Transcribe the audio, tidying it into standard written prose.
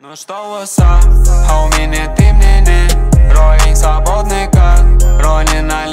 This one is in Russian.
Ну что, васа, а у меня ты мне не. Ролик свободный как Рони на